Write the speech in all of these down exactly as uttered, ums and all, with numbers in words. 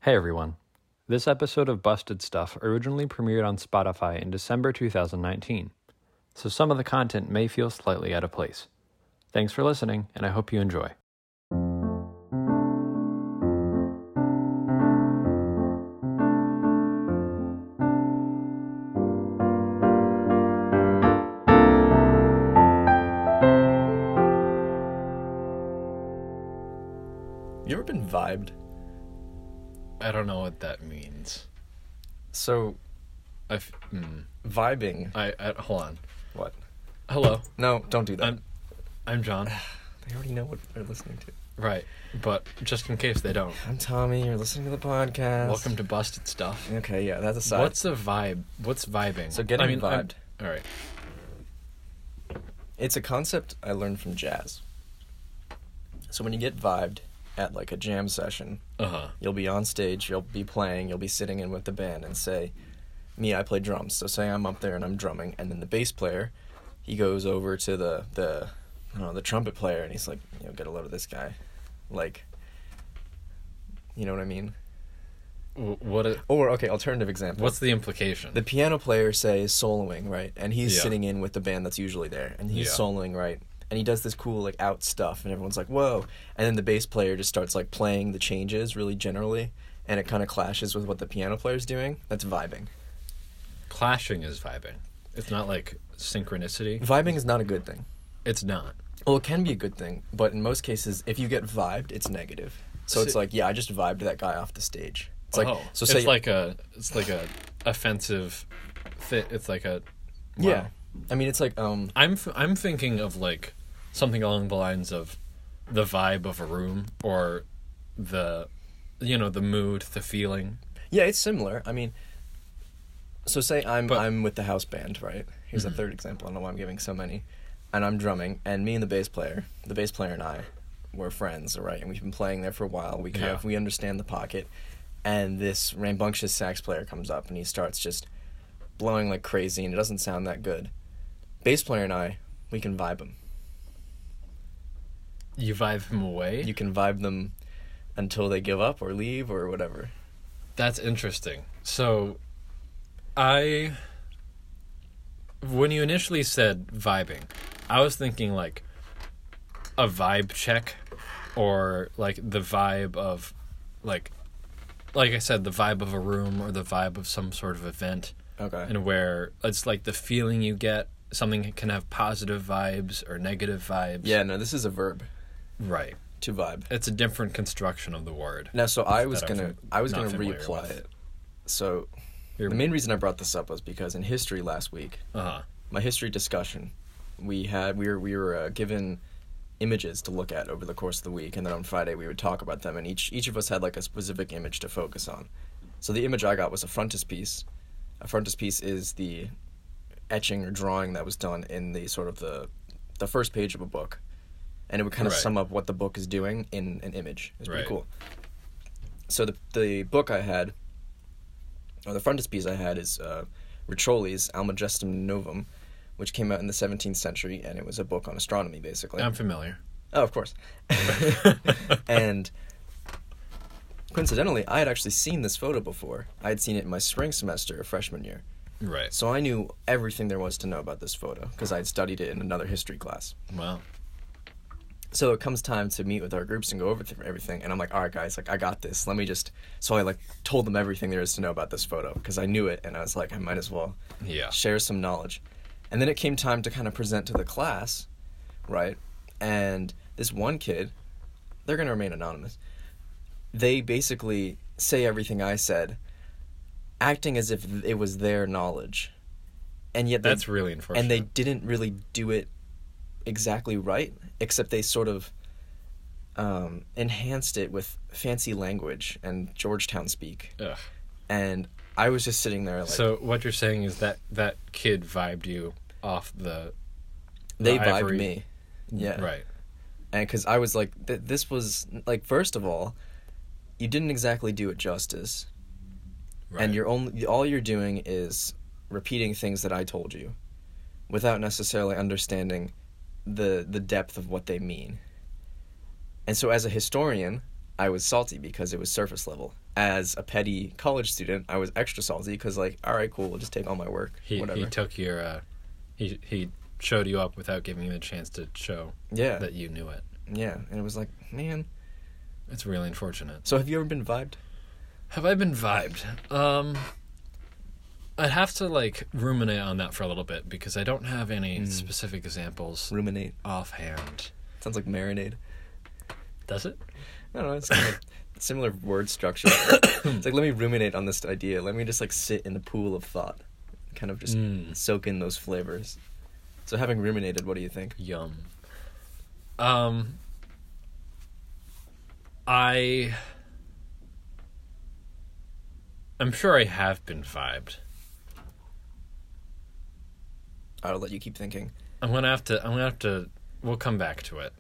Hey everyone. This episode of Busted Stuff originally premiered on Spotify in December two thousand nineteen, so some of the content may feel slightly out of place. Thanks for listening, and I hope you enjoy. You ever been vibed? I don't know what that means. So, I f- mm, vibing. I, I hold on. What? Hello. No, don't do that. I'm I'm John. They already know what they're listening to. Right, but just in case they don't. I'm Tommy. You're listening to the podcast. Welcome to Busted Stuff. Okay, yeah, that's a side. What's a vibe? What's vibing? So getting I mean, I'm- vibed. all right. It's a concept I learned from jazz. So when you get vibed at like a jam session, Uh huh. you'll be on stage, you'll be playing, you'll be sitting in with the band, and say, me, I play drums. So say I'm up there and I'm drumming, and then the bass player, he goes over to the the I don't know, the trumpet player, and he's like, you know, get a load of this guy, like, you know what I mean? What? A, Or okay, alternative example. what's the implication? The piano player, say, is soloing, right? And he's Yeah. sitting in with the band that's usually there, and he's Yeah. soloing, right? And he does this cool, like, out stuff, and everyone's like, whoa. And then the bass player just starts, like, playing the changes really generally, and it kind of clashes with what the piano player's doing. That's vibing. Clashing is vibing. It's not like synchronicity. Vibing is not a good thing. It's not. Well, it can be a good thing, but in most cases, if you get vibed, it's negative. So it's See- like, yeah, I just vibed that guy off the stage. It's like, oh, so say, it's like a it's like a offensive fit. It's like a wow. yeah. I mean, it's like, um, I'm f- I'm thinking of like something along the lines of the vibe of a room or the you know the mood, the feeling. yeah, it's similar. I mean, so say I'm But- I'm with the house band, right? Here's a third example. I don't know why I'm giving so many. And I'm drumming, and me and the bass player, the bass player and I, we're friends, right? And we've been playing there for a while. We kind Yeah. of we understand the pocket. And this rambunctious sax player comes up, and he starts just blowing like crazy, and it doesn't sound that good. Bass player and I, we can vibe him. You vibe him away. You can vibe them until they give up or leave or whatever. That's interesting. So, I when you initially said vibing, I was thinking like a vibe check or like the vibe of like like I said the vibe of a room or the vibe of some sort of event Okay. and where it's like the feeling you get something can have positive vibes or negative vibes. Yeah, no, this is a verb, Right. to vibe. It's a different construction of the word. Now, so I was that I'm gonna, fam- I was not gonna familiar reapply with. it. So You're- the main reason I brought this up was because in history last week, Uh-huh. my history discussion, we had we were we were uh, given images to look at over the course of the week, and then on Friday we would talk about them, and each each of us had like a specific image to focus on. So the image I got was a frontispiece. A frontispiece is the etching or drawing that was done in the sort of the the first page of a book, and it would kind of Right. sum up what the book is doing in an image. It's pretty Right. cool. So the the book I had, or the frontispiece I had, is uh, Riccioli's Almagestum Novum, which came out in the seventeenth century, and it was a book on astronomy, basically. I'm familiar. Oh, of course. And coincidentally, I had actually seen this photo before. I had seen it in my spring semester of freshman year. Right. So I knew everything there was to know about this photo, because I had studied it in another history class. Wow. So it comes time to meet with our groups and go over th- everything, and I'm like, all right, guys, like, I got this. Let me just... So I, like, told them everything there is to know about this photo, because I knew it, and I was like, I might as well Yeah. share some knowledge. And then it came time to kind of present to the class, right? And this one kid, they're going to remain anonymous, they basically say everything I said, acting as if it was their knowledge. And yet they, That's really unfortunate. and they didn't really do it exactly right, except they sort of um, enhanced it with fancy language and Georgetown speak. Ugh. And I was just sitting there like... So what you're saying is that that kid vibed you off the... they the vibed ivory- me. Yeah. Right. And because I was like, th- this was, like, first of all, you didn't exactly do it justice. Right. And you're only, all you're doing is repeating things that I told you without necessarily understanding the the depth of what they mean. And so as a historian, I was salty because it was surface level. as a petty college student, I was extra salty because, like, all right, cool, we'll just take all my work. He whatever. he took your uh, he he showed you up without giving you the chance to show yeah. that you knew it. Yeah, and it was like, man. It's really unfortunate. So have you ever been vibed? Have I been vibed? Um, I'd have to, like, ruminate on that for a little bit because I don't have any Mm. specific examples Ruminate. offhand. Sounds like marinade. Does it? I don't know, it's kind of similar word structure. It's like, let me ruminate on this idea. Let me just, like, sit in the pool of thought. Kind of just Mm. soak in those flavors. So having ruminated, what do you think? Yum. Um, I... I'm sure I have been vibed. I'll let you keep thinking. I'm gonna have to. I'm gonna have to. We'll come back to it.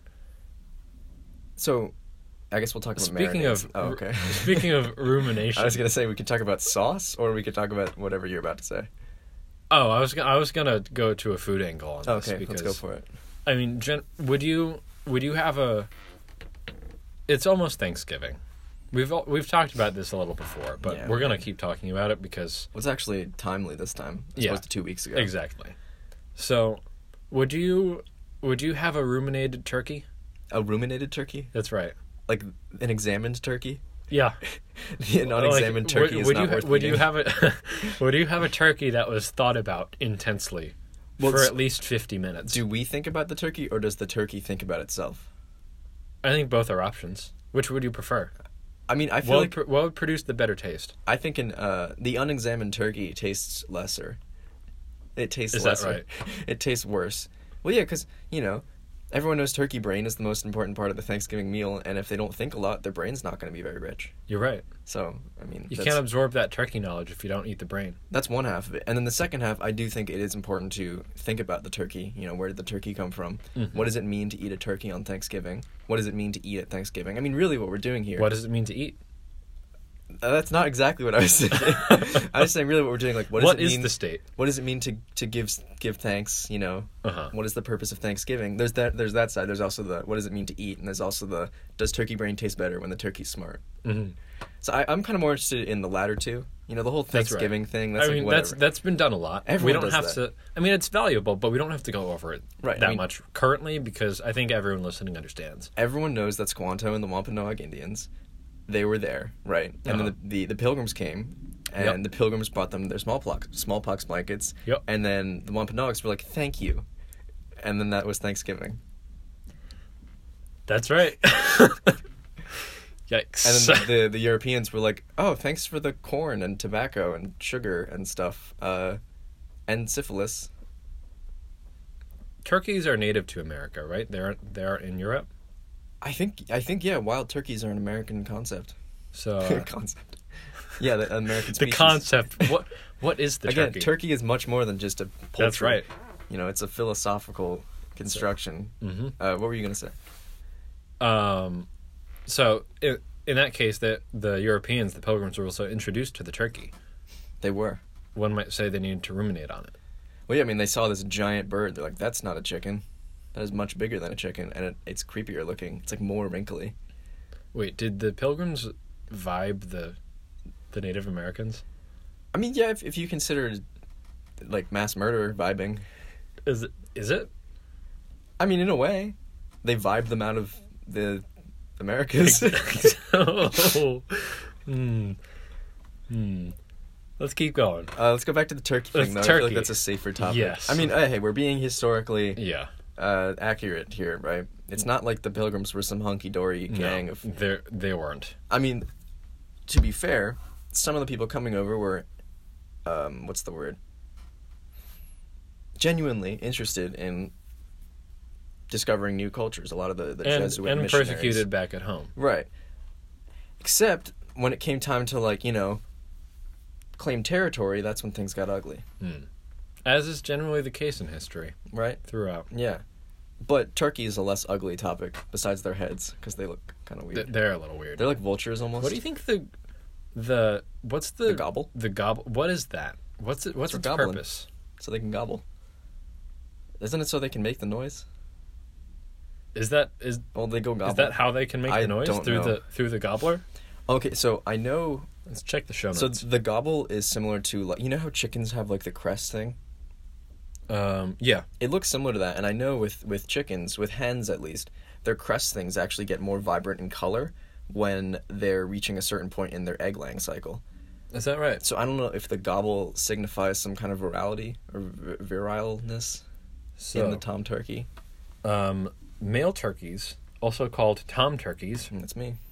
So, I guess we'll talk about Speaking marinades. of, Oh, okay. Speaking of rumination, I was gonna say we could talk about sauce, or we could talk about whatever you're about to say. oh, I was. go- I was gonna go to a food angle on this. Okay, because, let's go for it. I mean, gen- would you? Would you have a? It's almost Thanksgiving. We've all, we've talked about this a little before, but Yeah, we're we gonna have. keep talking about it because Well, it's actually timely this time, as Yeah. opposed to two weeks ago. exactly. So, would you? Would you have a ruminated turkey? A ruminated turkey, That's right. like an examined turkey. Yeah. The unexamined Like, turkey would, is would not you, worth Would eating. you have a Would you have a turkey that was thought about intensely Well, for it's- at least fifty minutes? Do we think about the turkey, or does the turkey think about itself? I think both are options. Which would you prefer? I mean, I feel What would, like pr- what would produce the better taste? I think in uh, the unexamined turkey tastes lesser. It tastes Is that lesser. right? It tastes worse. Well, yeah, because you know, everyone knows turkey brain is the most important part of the Thanksgiving meal, and if they don't think a lot, their brain's not going to be very rich. You're right. So, I mean, You that's, can't absorb that turkey knowledge if you don't eat the brain. that's one half of it, and then the second half, I do think it is important to think about the turkey. You know, where did the turkey come from? Mhm. What does it mean to eat a turkey on Thanksgiving? What does it mean to eat at Thanksgiving? I mean, really, what we're doing here. What does it mean to eat? Uh, that's not exactly what I was saying. I was saying really what we're doing. Like, what does What it is mean? the state? What does it mean to to give give thanks? You know, Uh-huh. what is the purpose of Thanksgiving? There's that. There's that side. There's also the what does it mean to eat, and there's also the does turkey brain taste better when the turkey's smart? hmm So I, I'm kind of more interested in the latter two. You know, the whole That's right. Thanksgiving thing. That's I like mean, whatever. that's that's been done a lot. we Everyone don't does have that. to. I mean, it's valuable, but we don't have to go over it Right, I that mean- much currently because I think everyone listening understands. Everyone knows that Squanto and the Wampanoag Indians, they were there, right? And Uh-huh. then the, the the Pilgrims came, and Yep. the Pilgrims brought them their smallpox smallpox blankets. Yep. And then the Wampanoags were like, "Thank you," and then that was Thanksgiving. That's right. Yikes. And then the, the the Europeans were like, "Oh, thanks for the corn and tobacco and sugar and stuff, uh, and syphilis." Turkeys are native to America, right? They're they're in Europe. I think I think yeah, wild turkeys are an American concept. So uh, concept. Yeah, the American the species. concept. What what is the Again, turkey? turkey is much more than just a poultry. That's right. You know, it's a philosophical construction. hmm Uh, what were you gonna say? Um, so in, in that case, that the Europeans, the Pilgrims, were also introduced to the turkey. They were. One might say they needed to ruminate on it. Well, yeah, I mean, they saw this giant bird. They're like, "That's not a chicken. That is much bigger than a chicken, and it, it's creepier looking. It's like more wrinkly." Wait, did the Pilgrims vibe the the Native Americans? I mean, yeah, if if you consider like mass murder vibing, Is it? Is it? I mean, in a way, they vibe them out of the Americas. oh. Hmm. Hmm. Let's keep going. Uh, let's go back to the turkey Let's- thing, though. I feel like turkey. that's a safer topic. Yes. I mean, uh, hey, we're being historically Yeah. uh, accurate here, right? It's not like the Pilgrims were some hunky-dory gang no, of... they they weren't. I mean, to be fair, some of the people coming over were, um, what's the word? Genuinely interested in discovering new cultures. A lot of the, the And, Jesuit and missionaries. persecuted back at home. Right. Except when it came time to, like, you know, claim territory, that's when things got ugly. Hmm. As is generally the case in history Right? throughout. Yeah. But turkey is a less ugly topic, besides their heads, because they look kind of weird. Th- They're a little weird. They're like vultures almost. What do you think the the what's the The gobble? The gobble. What is that? What's it? What's For its gobbling. purpose? So they can gobble. Isn't it so they can make the noise? Is that is Well, they go gobble. is that how they can make I the noise don't through know. the through the gobbler? Okay, so I know. Let's check the show So notes. the gobble is similar to, like, you know how chickens have like the crest thing. um, yeah. It looks similar to that, and I know with with chickens, with hens at least, their crest things actually get more vibrant in color when they're reaching a certain point in their egg laying cycle. Is that right? So I don't know if the gobble signifies some kind of virality or v- virileness So, in the tom turkey. um, male turkeys, also called tom turkeys And that's me.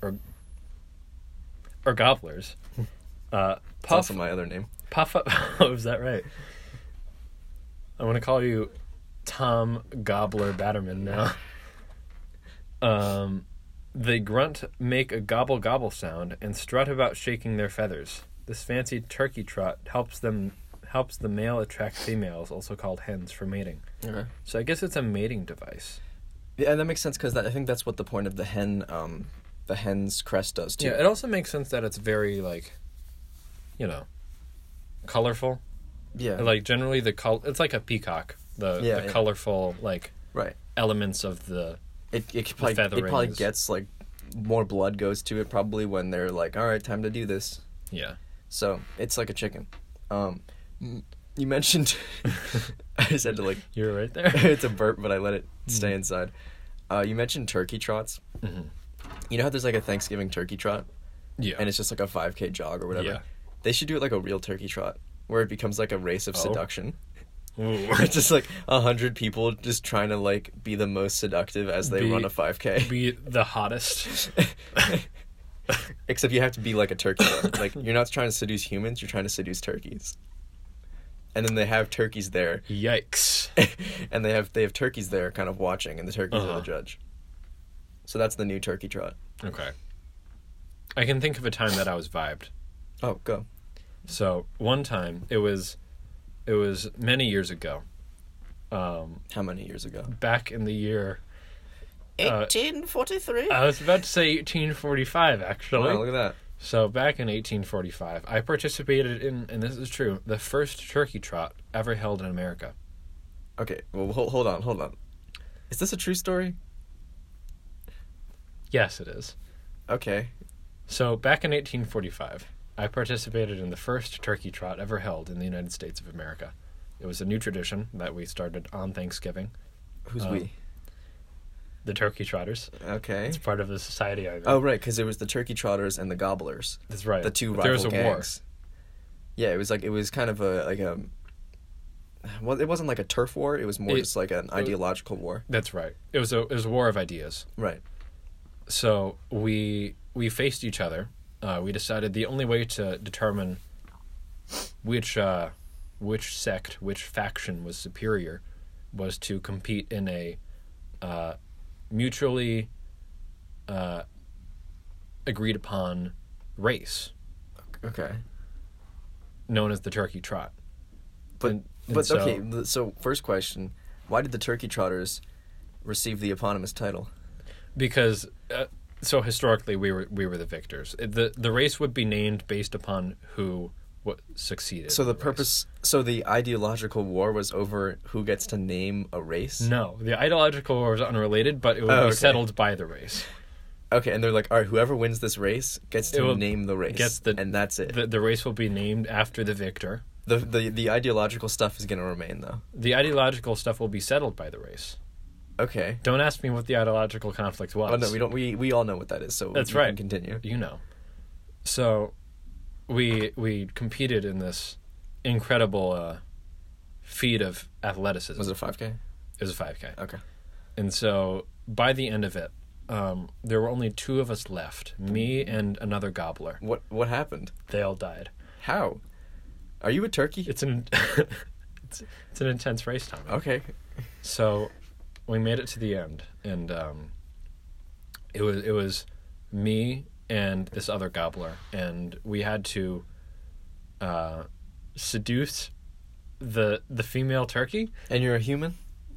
or gobblers, uh, That's puff also my other name. puff up. Oh, is that right? I want to call you Tom Gobbler Batterman now. Um, they grunt, make a gobble gobble sound, and strut about shaking their feathers. This fancy turkey trot helps them helps the male attract females, also called hens, for mating. Okay. So I guess it's a mating device. Yeah, and that makes sense because I think that's what the point of the hen, um, the hen's crest does too. Yeah, it also makes sense that it's very like, you know, colorful. Yeah. Like generally the col it's like a peacock. The Yeah, the yeah. colorful like right. elements of the It it could probably it feathering probably is- gets like more blood goes to it probably when they're like, all right, time to do this. yeah. So it's like a chicken. Um, m- you mentioned. I just had to like. You're right there. It's a burp, but I let it stay Mhm. inside. Uh, you mentioned turkey trots. Mhm. You know how there's like a Thanksgiving turkey trot, Yeah. and it's just like a five K jog or whatever. Yeah. They should do it like a real turkey trot, where it becomes like a race of Oh. seduction. Ooh. Where it's just like a hundred people just trying to like be the most seductive as they Be- run a five K. Be the hottest. Except you have to be like a turkey. Like you're not trying to seduce humans, you're trying to seduce turkeys. And then they have turkeys there, Yikes. and they have they have turkeys there, kind of watching, and the turkeys are Uh-huh. the judge. So that's the new turkey trot. Okay. I can think of a time that I was vibed. Oh, go. So one time it was, it was many years ago. Um, How many years ago? back in the year. Uh, eighteen forty-three. I was about to say eighteen forty-five, actually. Wow, look at that. So back in eighteen forty-five, I participated in, and this is true, the first turkey trot ever held in America. Okay, well, hold, hold on, hold on. Is this a true story? Yes, it is. Okay. So back in eighteen forty-five, I participated in the first turkey trot ever held in the United States of America. It was a new tradition that we started on Thanksgiving. Who's Um, we? The turkey trotters. Okay. It's part of the society I'm in. Oh, right, because it was the turkey trotters and the gobblers. That's right. The two But there rival was a gangs. Yeah, it was like it was kind of a like a. Well, it wasn't like a turf war. It was more It- just like an ideological war. war. That's right. It was a it was a war of ideas. Right. So we we faced each other. Uh, we decided the only way to determine which uh, which sect, which faction was superior, was to compete in a uh, mutually uh, agreed upon race Okay. known as the turkey trot. But And- and but so- okay. th- So first question: why did the turkey trotters receive the eponymous title? Because uh, so historically we were we were the victors. It- the The race would be named based upon who what succeeded. So in the race. purpose, so the ideological war was over who gets to name a race. No, the ideological war was unrelated, but it would Oh, be okay. settled by the race. Okay, and they're like, all right, whoever wins this race gets It to will- name the race, gets the- and that's it. The, the race will be named after the victor. The the the ideological stuff is gonna remain though. The ideological stuff will be settled by the race. Okay. Don't ask me what the ideological conflict was. Oh no, we don't. We we all know what that is. So That's you right. Can continue. You know. So, we we competed in this incredible uh, feat of athleticism. Was it five K? It was a five K. Okay. And so by the end of it, um, there were only two of us left, me and another gobbler. What what happened? They all died. How? Are you a turkey? It's an it's, it's an intense race, Tommy. Okay. So we made it to the end, and um, it was it was me and this other gobbler, and we had to uh, seduce the the female turkey. And you're a human?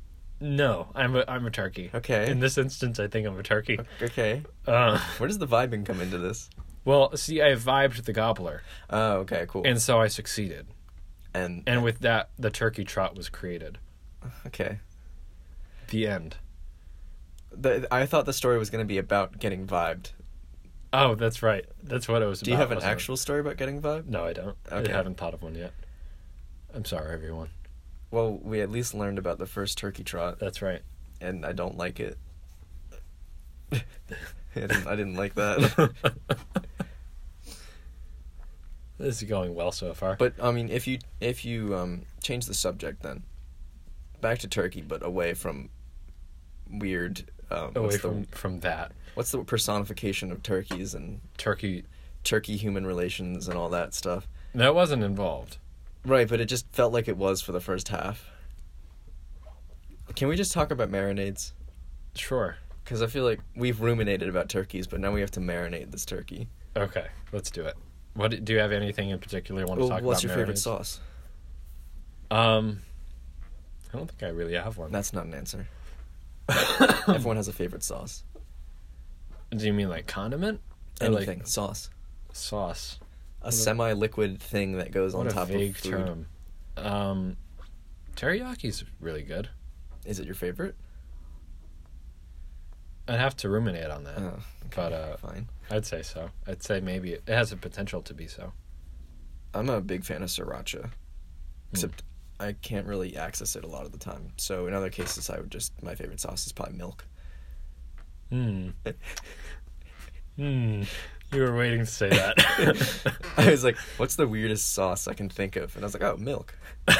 No, I'm a I'm a turkey. Okay. In this instance, I think I'm a turkey. Okay. Uh, Where does the vibing come into this? well, see, I vibed the gobbler, Oh, okay, cool. and so I succeeded. and And with that, the turkey trot was created. okay. The end. The, I thought the story was going to be about getting vibed. Oh, that's right. That's what it was Do you about, have an wasn't it? actual story about getting vibe? No, I don't. Okay. I haven't thought of one yet. I'm sorry, everyone. Well, we at least learned about the first turkey trot, That's right. and I don't like it. I didn't, I didn't like that. This is going well so far. But I mean, if you if you um change the subject, then back to turkey, but away from weird. Um, away what's from, the from that. what's the personification of turkeys and Turkey, turkey human relations and all that stuff? that wasn't involved. Right, but it just felt like it was for the first half. Can we just talk about marinades? Sure. Because I feel like we've ruminated about turkeys, but now we have to marinate this turkey. Okay, let's do it. What do- do you have anything in particular you want to Well, talk what's about? your favorite marinades? sauce? Um, I don't think I really have one. That's not an answer. Everyone has a favorite sauce. Do you mean like condiment? Or Anything. like Sauce. sauce? A semi-liquid thing that goes on What a top vague of food. term. Um, Teriyaki's really good. Is it your favorite? I'd have to ruminate on that, Oh, okay, but uh, fine. I'd say so. I'd say maybe it, it has a potential to be so. I'm a big fan of sriracha, except I can't really access it a lot of the time. So in other cases, I would just my favorite sauce is probably milk. Hmm. Hmm. You were waiting to say that. I was like, "What's the weirdest sauce I can think of?" And I was like, "Oh, milk."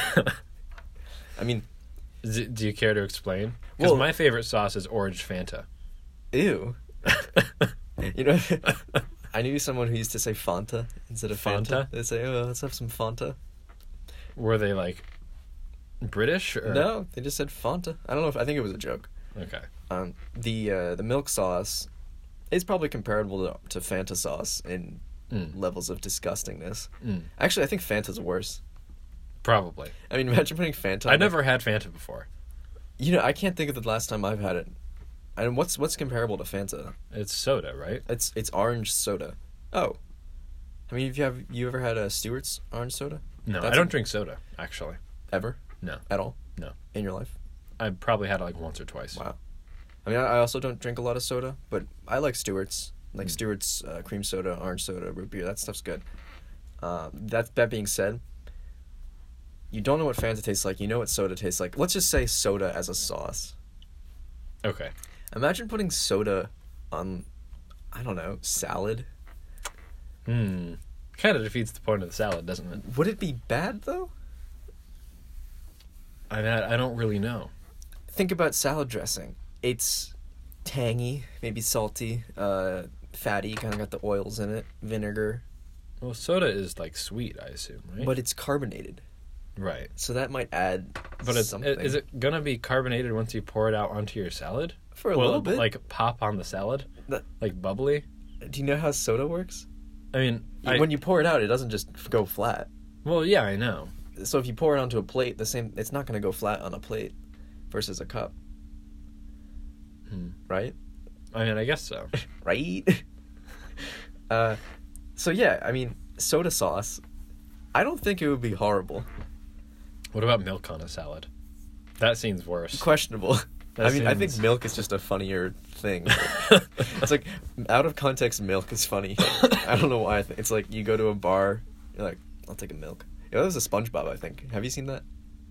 I mean, do, do you care to explain? Because Well- my favorite sauce is orange Fanta. ew. You know, I knew someone who used to say Fanta instead of Fanta. Fanta? They'd say, "Oh, let's have some Fanta." Were they like British or No, they just said Fanta. I don't know if I think it was a joke. Okay. Um, the uh, the milk sauce is probably comparable to, to Fanta sauce in Mm. levels of disgustingness. Mm. Actually, I think Fanta's worse. Probably. I mean, imagine putting Fanta. I on never had Fanta before. You know, I can't think of the last time I've had it. And what's what's comparable to Fanta? It's soda, right? It's it's orange soda. Oh, I mean, if you have you ever had a Stewart's orange soda? No, That's I don't a- drink soda, actually. Ever? No. At all? No. In your life? I probably had it like once or twice. Wow. I mean, I I also don't drink a lot of soda, but I like Stewart's. Like Mm. Stewart's uh, cream soda, orange soda, root beer. That stuff's good. Um, that that being said, you don't know what Fanta tastes like. You know what soda tastes like. Let's just say soda as a sauce. Okay. Imagine putting soda on, I don't know, salad. Hmm. Kind of defeats the point of the salad, doesn't it? Would it be bad though? I mean, I I don't really know. Think about salad dressing. It's tangy, maybe salty, uh, fatty. Kind of got the oils in it. Vinegar, Well, soda is like sweet, I assume, right? but it's carbonated, right. so that might add. But it's something. is it gonna be carbonated once you pour it out onto your salad? For a Will little it, bit? like pop on the salad, That- like bubbly. Do you know how soda works? I mean, I, When you pour it out, it doesn't just f- go flat. well, yeah, I know. So if you pour it onto a plate, the same, it's not going to go flat on a plate versus a cup, Hmm. right? I mean, I guess so. Right? uh, so yeah, I mean, soda sauce. I don't think it would be horrible. What about milk on a salad? That seems worse. Questionable. That I mean, I think seems- milk is just a funnier thing. It's like out of context, milk is funny. I don't know why. I th- it's like you go to a bar, you're like, I'll take a milk. Yeah, that was a SpongeBob, I think. Have you seen that?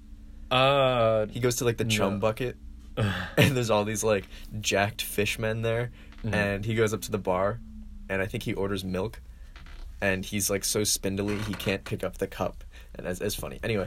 Uh, He goes to like the chum No. bucket, and there's all these like jacked fishmen there, Mhm. and he goes up to the bar, and I think he orders milk, and he's like so spindly he can't pick up the cup, and that's, that's funny. Anyway,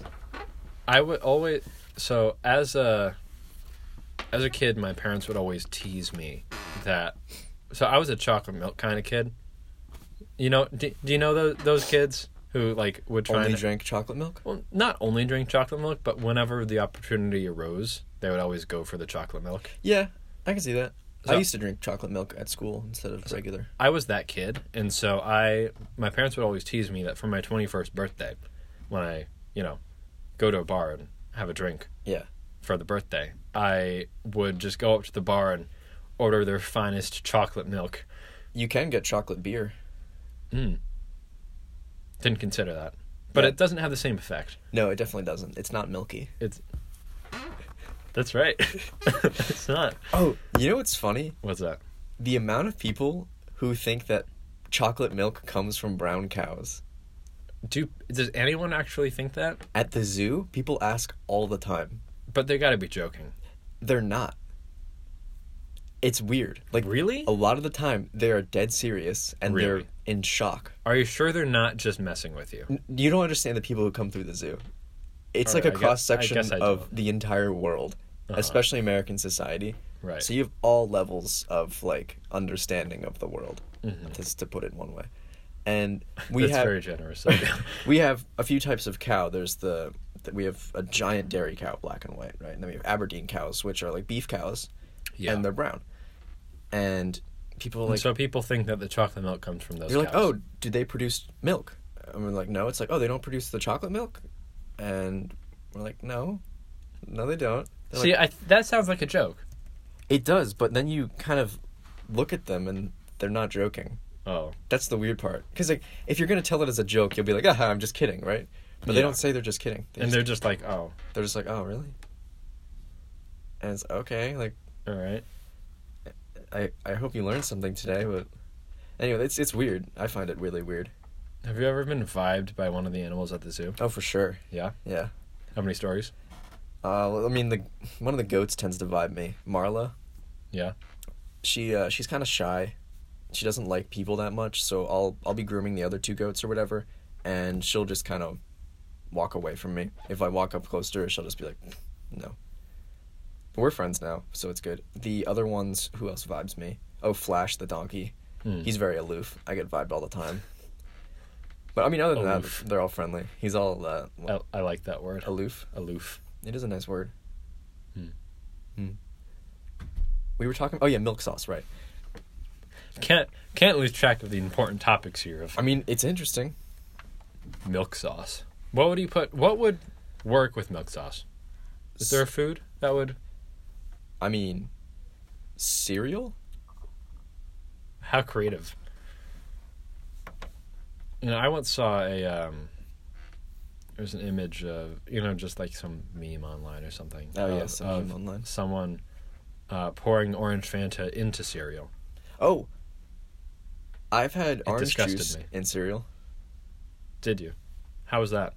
I would always so as a as a kid, my parents would always tease me that. So I was a chocolate milk kind of kid. You know, do, do you know those those kids who like would try only and drank chocolate milk. well, not only drink chocolate milk, but whenever the opportunity arose, they would always go for the chocolate milk. Yeah, I can see that. I So- used to drink chocolate milk at school instead of regular. I was that kid, and so I my parents would always tease me that for my twenty-first birthday, when I, you know, go to a bar and have a drink Yeah. for the birthday, I would just go up to the bar and order their finest chocolate milk. You can get chocolate beer. Mm. Didn't consider that. But Yeah. it doesn't have the same effect. No, it definitely doesn't. It's not milky. It's That's right. It's not. Oh, you know what's funny? What's that? The amount of people who think that chocolate milk comes from brown cows. Do does anyone actually think that? At the zoo, people ask all the time. But they got to be joking. They're not. It's weird. Like, really? A lot of the time, they are dead serious, and Really? they're in shock. Are you sure they're not just messing with you? N- You don't understand the people who come through the zoo. It's All like a right, I guess- I cross-section guess I of don't. the entire world, Uh-huh. especially American society. Right. So you have all levels of, like, understanding of the world, Mhm. just to put it one way. And we That's have very generous of you. we have a few types of cow. There's the, the we have a giant dairy cow, black and white, right? And then we have Aberdeen cows, which are like beef cows, Yeah. and they're brown. And people are And like, so people think that the chocolate milk comes from those you're like, cows. oh, do they produce milk? And we're like, no. It's like, oh, they don't produce the chocolate milk, and we're like, no, no, they don't. They're See, like, I, that sounds like a joke. it does, but then you kind of look at them and they're not joking. Oh. That's the weird part. Because like, if you're gonna tell it as a joke, you'll be like, ah, I'm just kidding, right? But they Yeah. don't say they're just kidding. They And just, they're just like, oh, they're just like, oh, really? And it's okay. Like, all right. I I hope you learned something today, but anyway, it's it's weird. I find it really weird. Have you ever been vibed by one of the animals at the zoo? Oh, for sure. Yeah? Yeah. How many stories? Uh, well, I mean, the one of the goats tends to vibe me. Marla. Yeah. She uh she's kind of shy. She doesn't like people that much, so I'll I'll be grooming the other two goats or whatever, and she'll just kind of walk away from me. If I walk up close to her, she'll just be like, no. But we're friends now, so it's good. The other ones, who else vibes me? Oh, Flash the donkey. Hmm. He's very aloof. I get vibed all the time. But I mean, other than Aloof. that, they're all friendly. He's all uh, I, I like that word. aloof. Aloof. It is a nice word. Hmm. Hmm. We were talking. Oh yeah, milk sauce, right? Can't can't lose track of the important topics here of I mean, it's interesting. milk sauce. What would you put? What would work with milk sauce? Is there a food that would? I mean, cereal. How creative. You know, I once saw a um there's an image of, you know, just like some meme online or something. Oh, of, yes, some of meme online. someone uh, pouring orange Fanta into cereal. Oh, I've had orange disgusted juice me. in cereal. Did you? How was that?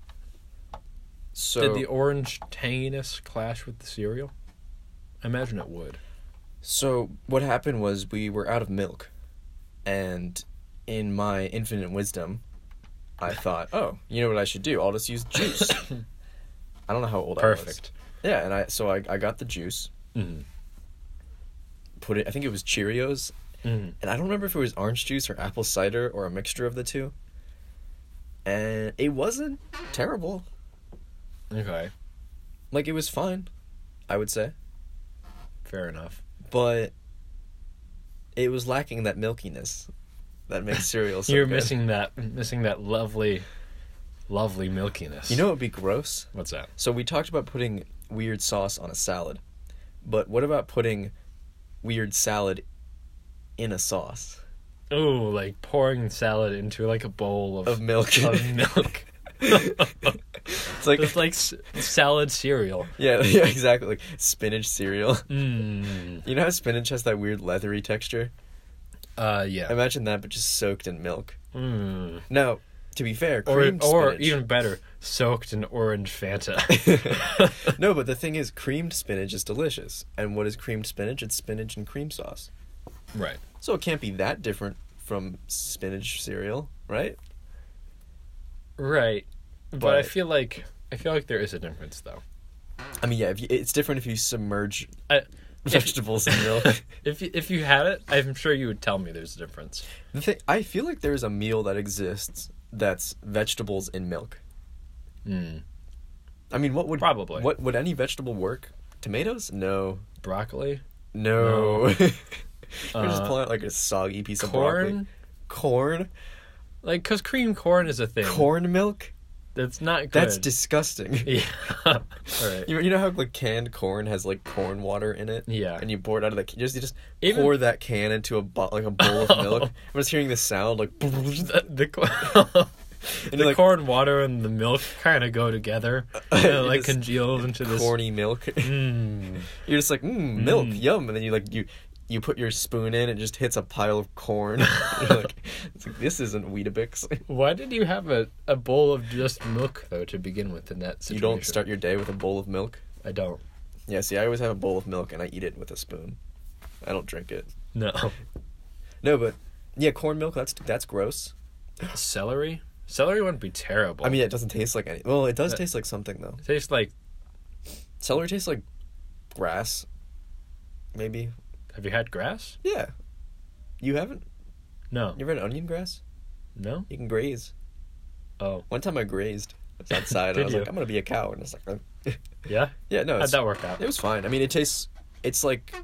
So Did the orange tanginess clash with the cereal? I imagine it would. So what happened was we were out of milk, and in my infinite wisdom, I thought, oh, you know what I should do? I'll just use juice. I don't know how old Perfect. I was. Yeah, and I so I I got the juice, Mm-hmm. put it. I think it was Cheerios, Mm-hmm. and I don't remember if it was orange juice or apple cider or a mixture of the two. And it wasn't terrible. Okay. Like, it was fine, I would say. Fair enough. But it was lacking that milkiness that makes cereal so You're good. missing that missing that lovely lovely milkiness. You know what would be gross? What's that? So we talked about putting weird sauce on a salad. But what about putting weird salad in a sauce? Oh, like pouring salad into like a bowl of Of milk. Of milk. It's like, It's like s- salad cereal. yeah, yeah, exactly. Like spinach cereal. Mm. You know how spinach has that weird leathery texture? Uh, yeah. Imagine that, but just soaked in milk. Mm. Now, to be fair, Or creamed or spinach. even better, soaked in orange Fanta. No, but the thing is, creamed spinach is delicious. And what is creamed spinach? It's spinach and cream sauce. Right. So it can't be that different from spinach cereal, right? Right. But, I But- feel like I feel like there is a difference though. I mean, yeah, if you, it's different if you submerge I, vegetables in milk. if you, if you had it, I'm sure you would tell me there's a difference. The thing, I feel like there's a meal that exists that's vegetables in milk. Mm. I mean, what would Probably. what would any vegetable work? Tomatoes? No, Broccoli, no. You're just Uh, pulling out like a soggy piece of broccoli. corn, Corn, like because cream corn is a thing. corn milk. That's not good. That's disgusting. Yeah. All right. You, you know how like canned corn has like corn water in it? Yeah. And you pour it out of the can. You just, you just Even- pour that can into a bo- like a bowl of milk. I'm just hearing the sound like. the the, co- And the you're like, corn water and the milk kind of go together. And it, like This congeals into this. corny milk. Mm. You're just like, mmm, milk, Mm. yum, and then you like you you put your spoon in, it just hits a pile of corn. You're like, it's like, this isn't Weetabix. Why did you have a, a bowl of just milk, though, to begin with in that situation? You don't start your day with a bowl of milk? I don't. Yeah, see, I always have a bowl of milk and I eat it with a spoon. I don't drink it. No. No, but yeah, corn milk, that's that's gross. Celery? Celery wouldn't be terrible. I mean, it doesn't taste like any. Well, it does That- taste like something, though. It tastes like... Celery tastes like grass. Maybe. Have you had grass? Yeah. You haven't? No. You ever had onion grass? No? You can graze. Oh. One time I grazed. I was outside and Did I was you? like, I'm going to be a cow. And it's like, uh, Yeah? yeah, no. How'd It's, that work out? it was fine. I mean, it tastes, it's like,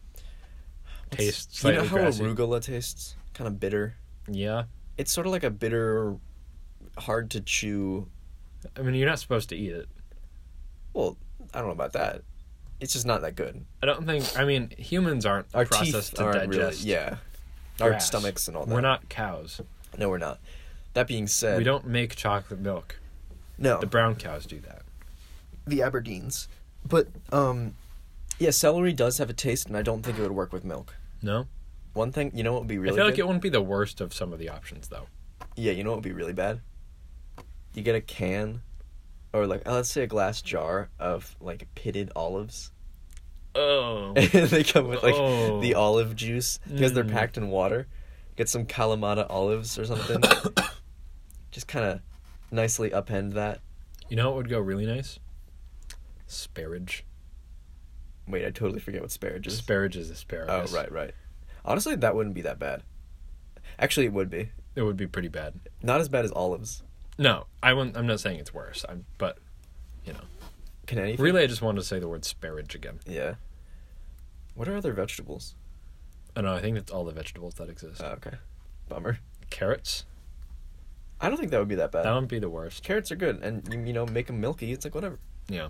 Tastes you know slightly how grassy. arugula tastes? Kind of bitter. Yeah. It's sort of like a bitter, hard to chew. I mean, you're not supposed to eat it. Well, I don't know about that. It's just not that good. I don't think... I mean, humans aren't Our processed teeth to aren't digest. really, yeah. Our grass. stomachs and all that. We're not cows. No, we're not. That being said, We don't make chocolate milk. no. The brown cows do that. the Aberdeens. But um yeah, celery does have a taste and I don't think it would work with milk. No? One thing, you know what would be really I feel good? like it wouldn't be the worst of some of the options, though. Yeah, you know what would be really bad? You get a can or like uh, let's say a glass jar of like pitted olives. Oh. They come with like Oh. the olive juice because they're Mm. packed in water. Get some Kalamata olives or something. Just kind of nicely upend that. You know what would go really nice? Sparage. Wait, I totally forget what sparage is. Asparage is Oh, asparagus. right, right. Honestly, that wouldn't be that bad. Actually, it would be. It would be pretty bad. Not as bad as olives. No, I wouldn't, I'm not saying it's worse. I'm, but, you know. Can anything? Really, I just wanted to say the word sparage again. Yeah. What are other vegetables? I don't know, I think that's all the vegetables that exist. Oh, okay. Bummer. Carrots? I don't think that would be that bad. That wouldn't be the worst. Carrots are good, and you, you know, make them milky. It's like whatever. Yeah.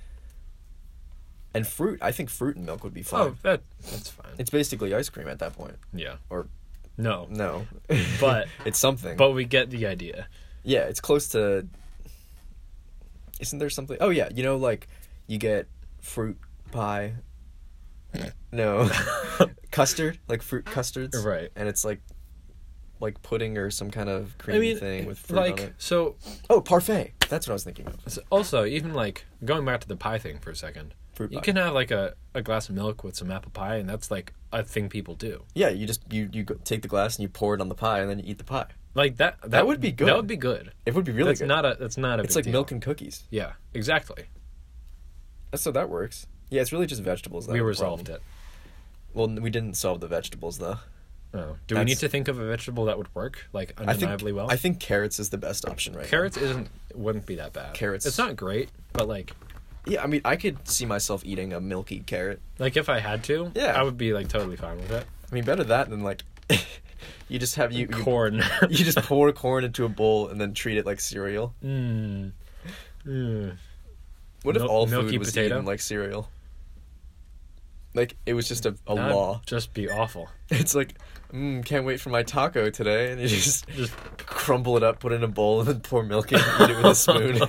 And fruit, I think fruit and milk would be fine. Oh, that that's fine. It's basically ice cream at that point. Yeah. Or No. no, But- it's something. But we get the idea. yeah, it's close to. Isn't there something? Oh yeah, you know, like you get fruit pie. No, custard, like fruit custards, Right. And it's like, like pudding or some kind of cream I mean, thing with fruit like, on it. so, Oh, parfait. That's what I was thinking of. so also, even like, going back to the pie thing for a second, Fruit you pie. can have like a, a glass of milk with some apple pie, and that's like a thing people do. Yeah, you just you you go, take the glass and you pour it on the pie and then you eat the pie. Like that. That, That would be good. That would be good. It would be really that's good. not a. That's not a. It's big like deal. milk and cookies. Yeah, exactly. That's so that works. Yeah, it's really just vegetables. That We are the resolved problem. it. Well, we didn't solve the vegetables though. Oh. Do we That's- need to think of a vegetable that would work like I think undeniably well? I think carrots is the best option right Carrots isn't wouldn't be that bad. Carrots- It's not great, but like now. Yeah, I mean, I could see myself eating a milky carrot. like if I had to, Yeah. I would be like totally fine with it. I mean, better that than like you just have you you, Corn. you just pour corn into a bowl and then treat it like cereal. mm. Mm. What if Mil- all milky food was potato? eaten like cereal? Like it was just a, a That'd law. just be awful. It's like, mm, can't wait for my taco today, and you just Just crumble it up, put it in a bowl, and then pour milk in and eat it with a spoon.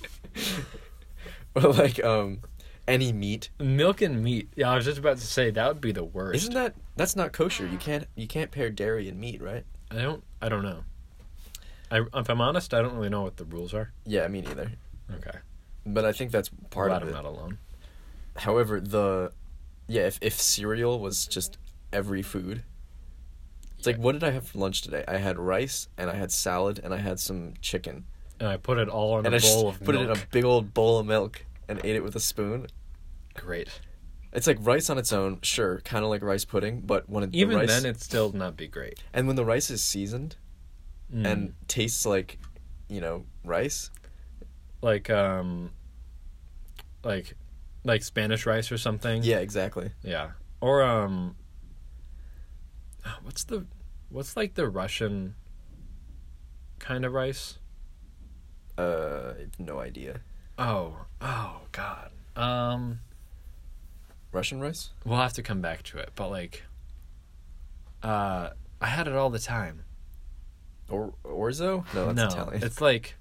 Or like um, any meat. milk and meat. Yeah, I was just about to say that would be the worst. Isn't that that's not kosher? You can't you can't pair dairy and meat, right? I don't. I don't know. I, if I'm honest, I don't really know what the rules are. Yeah, me neither. Okay. But I think that's part Glad of I'm it. not alone. However, the yeah, if if cereal was just every food. It's like, what did I have for lunch today? I had rice and I had salad and I had some chicken. And I put it all in And a I just bowl of put milk. it in a big old bowl of milk and ate it with a spoon. Great. It's like rice on its own, sure, kind of like rice pudding, but when it, the Even rice, then, it'd still not be great. and when the rice is seasoned Mm. and tastes like, you know, rice. like um, like, like Spanish rice or something. Yeah, exactly. Yeah. Or um, what's the, what's like the Russian kind of rice? Uh, no idea. Oh, oh God. Um, Russian rice? we'll have to come back to it, but like, uh, I had it all the time. Or orzo? No, that's no, Italian. it's like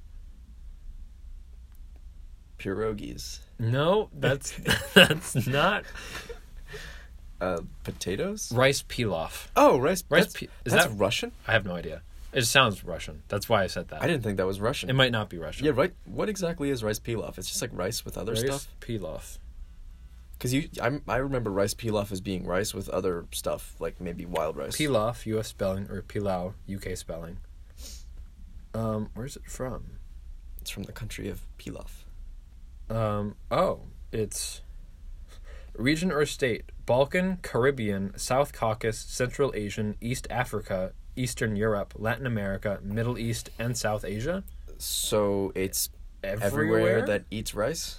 Pierogies. no, that's that's not. Uh, potatoes? Rice pilaf. Oh, rice. Rice That's, pi- is that's that- Russian? I have no idea. It sounds Russian. That's why I said that. I didn't think that was Russian. It might not be Russian. Yeah, right. What exactly is rice pilaf? It's just like rice with other rice stuff. pilaf. Because you, I, I remember rice pilaf as being rice with other stuff, like maybe wild rice. Pilaf, U S spelling, or pilau, U K spelling. Um, where's it from? It's from the country of pilaf. Um, oh, it's region or state: Balkan, Caribbean, South Caucasus, Central Asian, East Africa, Eastern Europe, Latin America, Middle East, and South Asia. So it's Everywhere, everywhere that eats rice.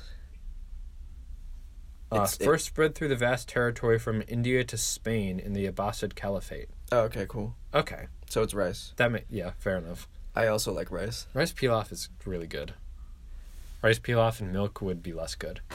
uh, It's- it- first spread through the vast territory from India to Spain in the Abbasid Caliphate. Oh, okay, cool. Okay, So it's rice. that may yeah, fair enough. I also like rice. Rice pilaf is really good. Rice pilaf and milk would be less good.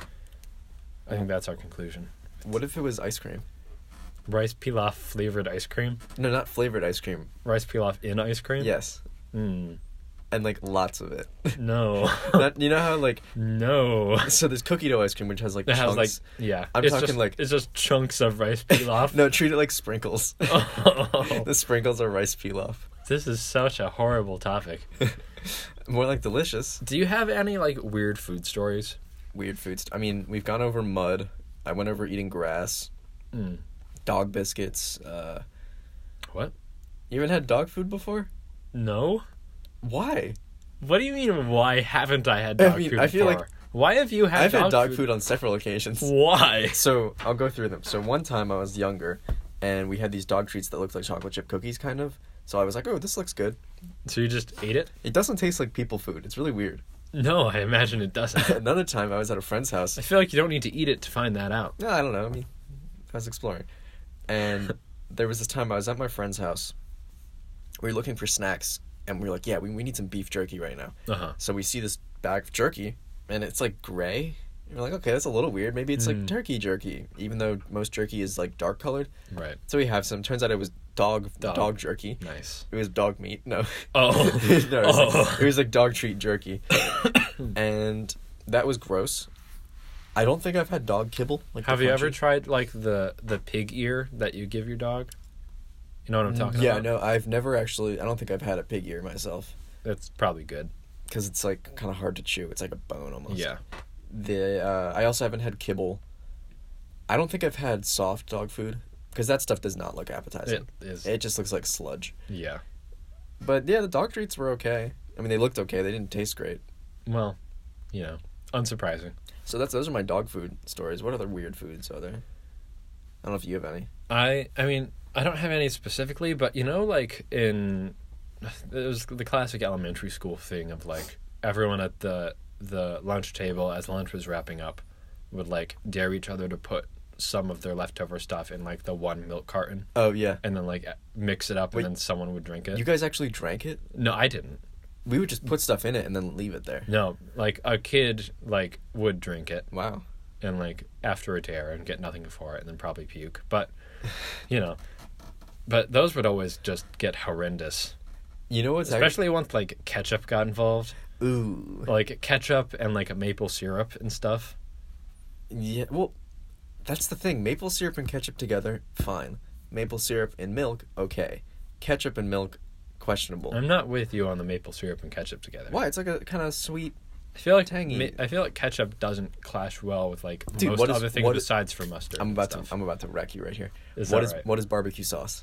I think that's our conclusion. What if it was ice cream? Rice pilaf flavored ice cream. No, not flavored ice cream. Rice pilaf in ice cream. Yes, Mm, and like lots of it. no. Not, you know how like No. so there's cookie dough ice cream which has like It has like chunks. yeah. I'm it's talking just, like- it's just chunks of rice pilaf. No, treat it like sprinkles. Oh, The sprinkles are rice pilaf. this is such a horrible topic. More like delicious. Do you have any like weird food stories? Weird foods. I mean, we've gone over mud. I went over eating grass, Mm. dog biscuits. Uh, What? you haven't had dog food before? No. Why? What do you mean? Why haven't I had dog I mean, food I feel before? like- Why have you had? I've dog had dog food? food on several occasions. Why? So I'll go through them. So one time I was younger, and we had these dog treats that looked like chocolate chip cookies, kind of. So I was like, "Oh, this looks good." So you just ate it? It doesn't taste like people food. It's really weird. No, I imagine it doesn't. Another time I was at a friend's house. I feel like you don't need to eat it to find that out. No, I don't know. I mean, I was exploring, and there was this time I was at my friend's house. We were looking for snacks, and we were like, "Yeah, we we need some beef jerky right now." Uh huh. So we see this bag of jerky, and it's like gray. And we're like, okay, that's a little weird. Maybe it's like Mm. turkey jerky, even though most jerky is like dark colored. Right. So we have some. Turns out it was dog Dog. dog, jerky. Nice. It was dog meat. No. Oh. no, it was, Oh. like, it was like dog treat jerky, and that was gross. I don't think I've had dog kibble. Like the Have you ever crunchy- tried like the the pig ear that you give your dog? You know what I'm talking Yeah, about? no, I've never actually. I don't think I've had a pig ear myself That's probably good. because it's like kind of hard to chew. It's like a bone almost. Yeah. The uh, I also haven't had kibble. I don't think I've had soft dog food because that stuff does not look appetizing. It is. It just looks like sludge. Yeah. But yeah, the dog treats were okay. I mean, they looked okay. They didn't taste great. Well, you know, unsurprising. So that's those are my dog food stories. What other weird foods are there? I don't know if you have any. I I mean, I don't have any specifically, but you know, like in it was the classic elementary school thing of like everyone at the the lunch table as lunch was wrapping up would like dare each other to put some of their leftover stuff in like the one milk carton Oh yeah. and then like mix it up Wait, and then someone would drink it. You guys actually drank it? No, I didn't. We would just put stuff in it and then leave it there. No, like a kid like would drink it Wow. and like after a dare and get nothing for it and then probably puke. But you know, but those would always just get horrendous. You know what's Especially once like ketchup got involved, act- ooh. like ketchup and like maple syrup and stuff. Yeah. Well, that's the thing. Maple syrup and ketchup together, fine. Maple syrup and milk, okay. Ketchup and milk, questionable. I'm not with you on the maple syrup and ketchup together. Why? It's like a kind of sweet. I feel like Tangy. ma- I feel like ketchup doesn't clash well with like Dude, most what is- other things what is- besides for mustard. I'm and about to. stuff. I'm about to wreck you right here. Is What that is right? what is barbecue sauce?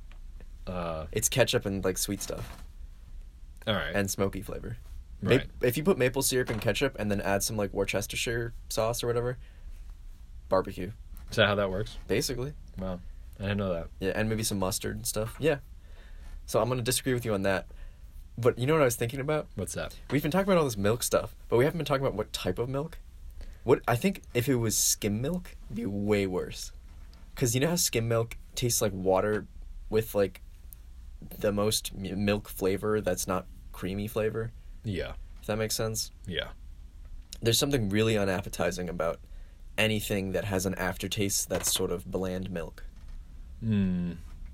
Uh, It's ketchup and like sweet stuff all right. and smoky flavor. Ma- Right. If you put maple syrup and ketchup and then add some like Worcestershire sauce or whatever, barbecue Is that how that works? basically. Wow, I didn't know that. Yeah, and maybe some mustard and stuff. Yeah. So I'm gonna disagree with you on that. But you know what I was thinking about? What's that? We've been talking about all this milk stuff, but we haven't been talking about what type of milk. What I think if it was skim milk, it'd be way worse. Cause you know how skim milk tastes like water, with like the most m- milk flavor that's not creamy flavor. Yeah, If that makes sense. yeah. There's something really unappetizing about anything that has an aftertaste that's sort of bland milk. Hmm.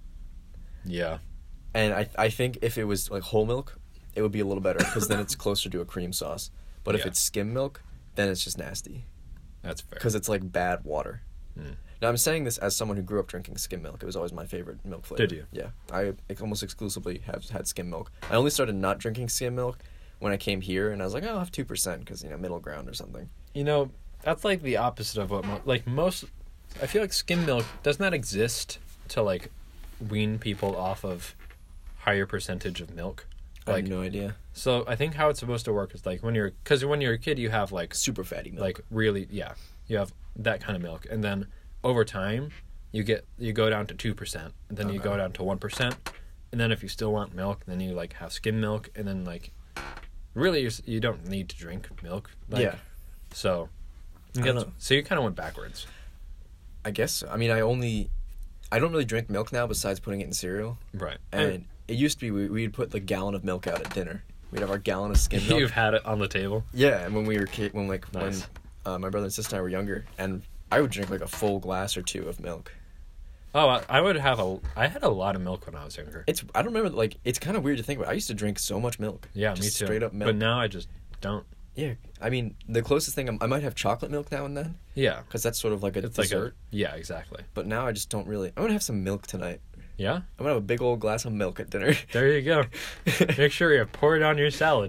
Yeah. And I I think if it was like whole milk, it would be a little better because then it's closer to a cream sauce. But if Yeah. it's skim milk, then it's just nasty That's fair. because it's like bad water. Hmm. Now, I'm saying this as someone who grew up drinking skim milk. It was always my favorite milk flavor. Did you? Yeah. I ex- almost exclusively have had skim milk. I only started not drinking skim milk when I came here, and I was like, oh, I'll have two percent because, you know, middle ground or something. You know, that's like the opposite of what, mo- like most, I feel like skim milk does not exist to like wean people off of higher percentage of milk. I Like, have no idea. so I think how it's supposed to work is like when you're, because when you're a kid, you have like, Super fatty milk. like really, yeah, you have that kind of milk. And then over time, you get, you go down to two percent. And then you Okay. go down to one percent. And then if you still want milk, then you like have skim milk. And then like, really, you're, s- you don't need to drink milk. Like, yeah. So, you I get- don't know. so you kind of went backwards. I guess so. I mean, I only... I don't really drink milk now besides putting it in cereal. Right. And it used to be we, we'd put the gallon of milk out at dinner. We'd have our gallon of skim milk. You've had it on the table. Yeah, and when we were ki- when like Nice. when uh, my brother and sister and I were younger, and I would drink like a full glass or two of milk. Oh, I, I would have a. I had a lot of milk when I was younger. It's I don't remember like it's kind of weird to think about. I used to drink so much milk. Yeah, Just me too. Straight up milk. But now I just don't. Yeah, I mean the closest thing I'm, I might have chocolate milk now and then Yeah, because that's sort of like a it's dessert. like a. Yeah, exactly. But now I just don't really. I'm gonna have some milk tonight. Yeah, I'm gonna have a big old glass of milk at dinner. there you go. Make sure you pour it on your salad.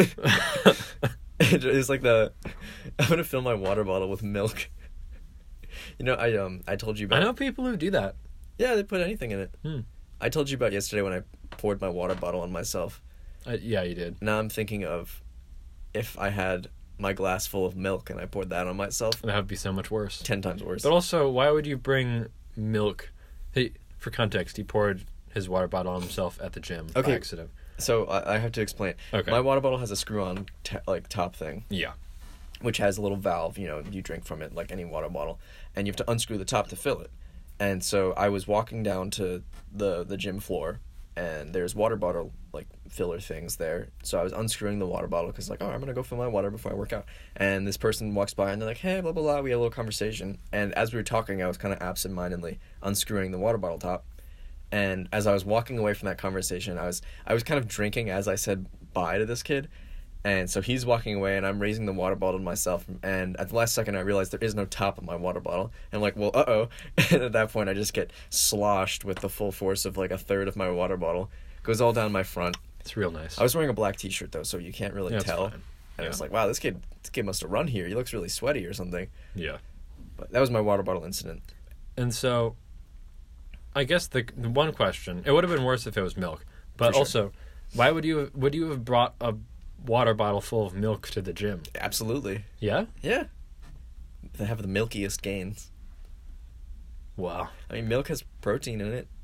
It's like the I'm gonna fill my water bottle with milk. You know, I um I told you about I know people who do that. Yeah, they put anything in it. Hmm. I told you about yesterday when I poured my water bottle on myself. Uh, yeah, you did. Now I'm thinking of if I had my glass full of milk and I poured that on myself, That would be so much worse. ten times worse. But also, why would you bring milk? Hey, for context, he poured his water bottle on himself at the gym by Okay. accident. So I, I have to explain. Okay. My water bottle has a screw-on t- like top thing, Yeah. which has a little valve. You know, you drink from it like any water bottle, and you have to unscrew the top to fill it. And so I was walking down to the the gym floor, and there's water bottle like filler things there. So I was unscrewing the water bottle because like, oh, I'm gonna go fill my water before I work out. And this person walks by and they're like, hey, blah blah blah. We had a little conversation, and as we were talking, I was kind of absent-mindedly unscrewing the water bottle top. And as I was walking away from that conversation, I was I was kind of drinking as I said bye to this kid. And so he's walking away, and I'm raising the water bottle to myself. And at the last second, I realized there is no top of my water bottle. And I'm like, well, uh-oh. And at that point, I just get sloshed with the full force of like a third of my water bottle. Goes all down my front. It's real nice. I was wearing a black t-shirt, though, so you can't really Yeah, it's tell. fine. And I was Yeah. like, wow, this kid, this kid must have run here. He looks really sweaty or something. Yeah. But that was my water bottle incident. And so, I guess the, the one question, it would have been worse if it was milk. But For sure. also, why would you would you have brought a water bottle full of milk to the gym? Absolutely. Yeah? Yeah. They have the milkiest gains. Wow. I mean, milk has protein in it.